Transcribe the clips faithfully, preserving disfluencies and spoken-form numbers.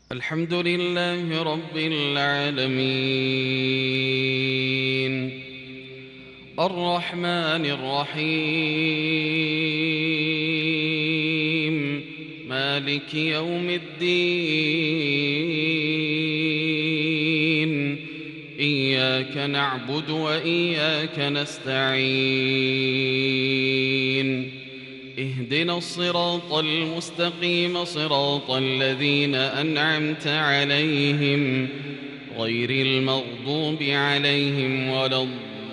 الحمد لله رب العالمين الرحمن الرحيم مالك يوم الدين إياك نعبد وإياك نستعين اهدنا الصراط المستقيم صراط الذين أنعمت عليهم غير المغضوب عليهم ولا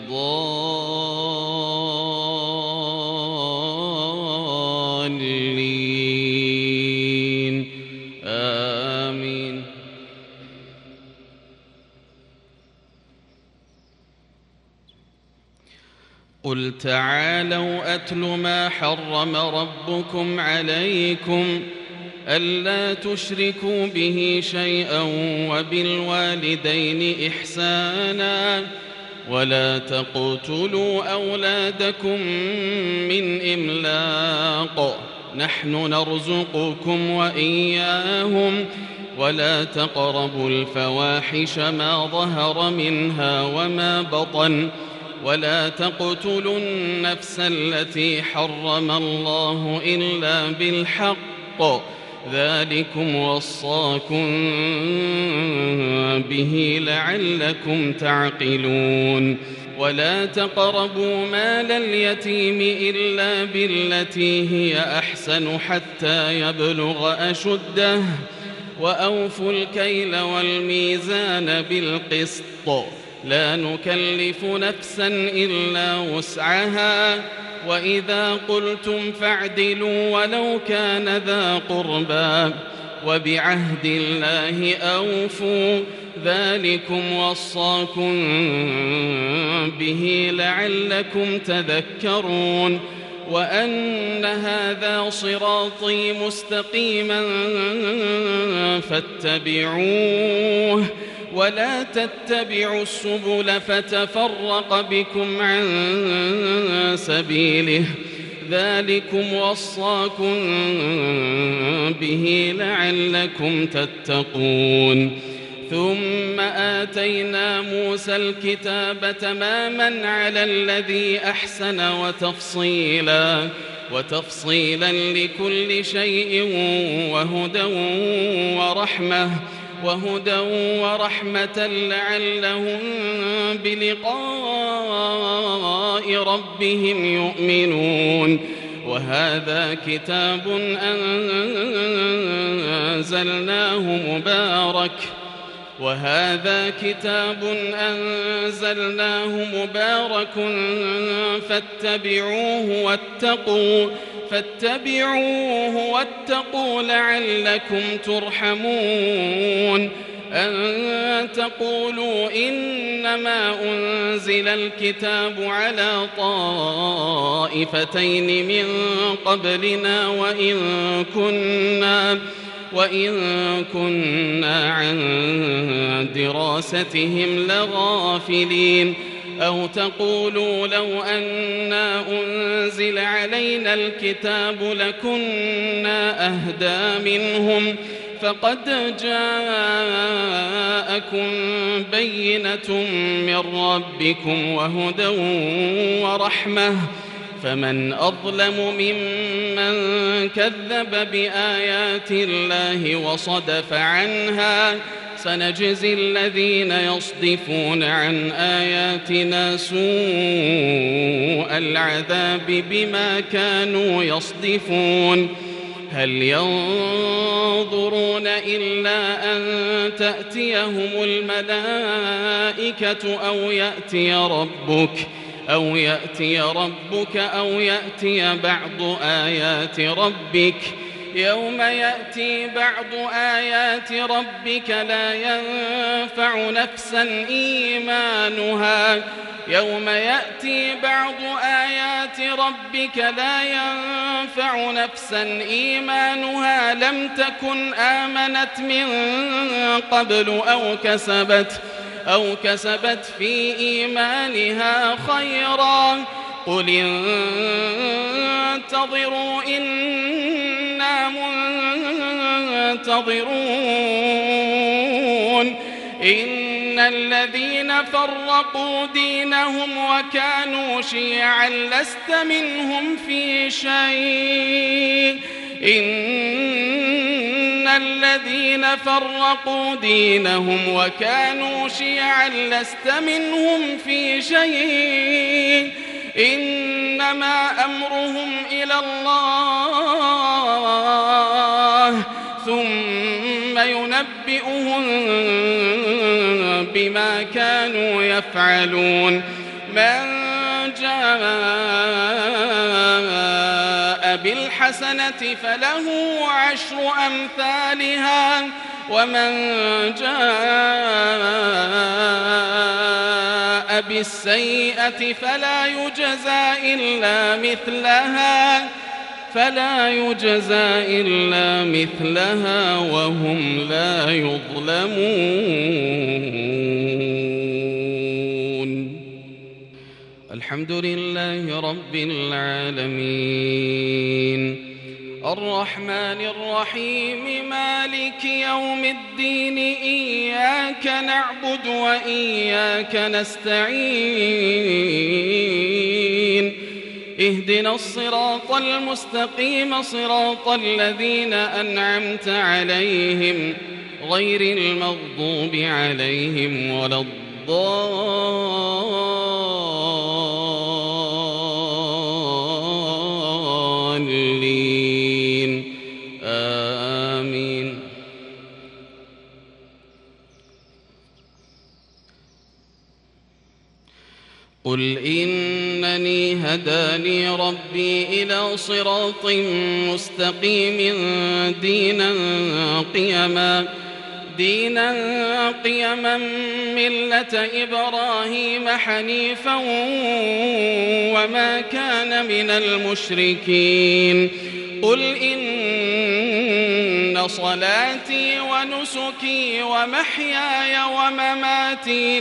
الضالين آمين. قل تعالوا أتل ما حرم ربكم عليكم ألا تشركوا به شيئا وبالوالدين إحسانا ولا تقتلوا أولادكم من إملاق نحن نرزقكم وإياهم ولا تقربوا الفواحش ما ظهر منها وما بطن ولا تقتلوا النفس التي حرم الله إلا بالحق ذلكم وصاكم به لعلكم تعقلون. ولا تقربوا مال اليتيم إلا بالتي هي أحسن حتى يبلغ أشده وأوفوا الكيل والميزان بالقسط لا نكلف نفسا إلا وسعها وإذا قلتم فاعدلوا ولو كان ذا قربى وبعهد الله أوفوا ذلكم وصاكم به لعلكم تذكرون. وأن هذا صراطي مستقيما فاتبعوه ولا تتبعوا السبل فتفرق بكم عن سبيله ذلكم وصاكم به لعلكم تتقون. ثم آتينا موسى الكتاب تماما على الذي أحسن وتفصيلا وتفصيلا لكل شيء وهدى ورحمة وهدى ورحمة لعلهم بلقاء ربهم يؤمنون. وهذا كتاب أنزلناه مبارك وهذا كتاب أنزلناه مبارك فاتبعوه واتقوا فاتبعوه واتقوا لعلكم ترحمون. أن تقولوا إنما أنزل الكتاب على طائفتين من قبلنا وإن كنا وإن كنا عن دراستهم لغافلين. أو تقولوا لو أنا أنزل علينا الكتاب لكنا أهدى منهم فقد جاءكم بينة من ربكم وهدى ورحمة فمن أظلم ممن كذب بآيات الله وصدف عنها سنجزي الذين يصدفون عن آياتنا سوء العذاب بما كانوا يصدفون. هل ينظرون إلا أن تأتيهم الملائكة أو يأتي ربك أو يأتي ربك أو يأتي بعض آيات ربك يوم يأتي بعض آيات ربك لا ينفع نفسا إيمانها يوم يأتي بعض آيات ربك لا ينفع نفسا إيمانها لم تكن آمنت من قبل أو كسبت أو كسبت في إيمانها خيرا قل انتظروا إنا منتظرون إن الذين فرقوا دينهم وكانوا شيعا لست منهم في شيء إن الذين فرقوا دينهم وكانوا شيعا لست منهم في شيء إنما أمرهم إلى الله ثم ينبئهم بما كانوا يفعلون من جاء بالحسنة فله عشر أمثالها ومن جاء بالسيئة فلا يجزى إلا مثلها فلا يجزى إلا مثلها وهم لا يظلمون. الحمد لله رب العالمين الرحمن الرحيم مالك يوم الدين إياك نعبد وإياك نستعين اهدنا الصراط المستقيم صراط الذين أنعمت عليهم غير المغضوب عليهم ولا الضالين آمين. قل إنني هداني ربي إلى صراط مستقيم دينا قيما دينا قيما ملة إبراهيم حنيفا وما كان من المشركين. قل إن صلاتي ونسكي ومحياي ومماتي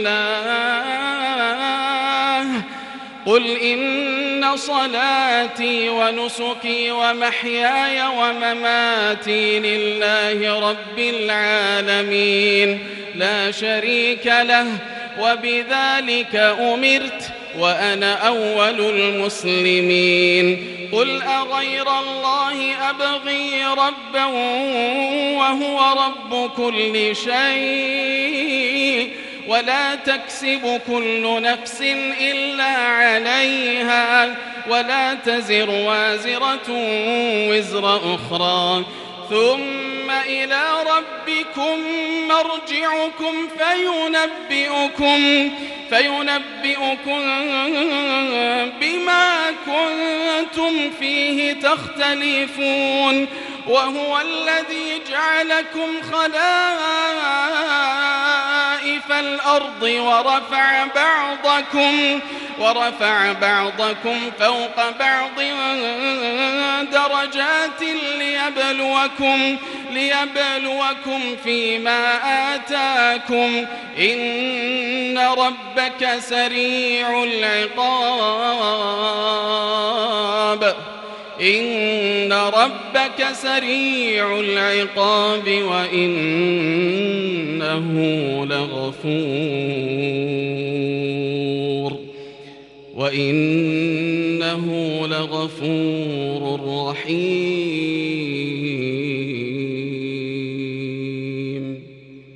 لله قل إن صلاتي ونسكي ومحياي ومماتي لله رب العالمين لا شريك له وبذلك أمرت وأنا أول المسلمين. قل أغير الله أبغي ربا وهو رب كل شيء ولا تكسب كل نفس إلا عليها ولا تزر وازرة وزر أخرى ثم إلى ربكم مرجعكم فينبئكم فينبئكم بما كنتم فيه تختلفون وهو الذي جعلكم خلائف الأرض ورفع بعضكم ورفع بعضكم فوق بعض درجات ليبلوكم ليبلوكم فيما آتاكم إن ربك سريع العقاب إن ربك سريع العقاب وإنه لغفور وإنه لغفور رحيم.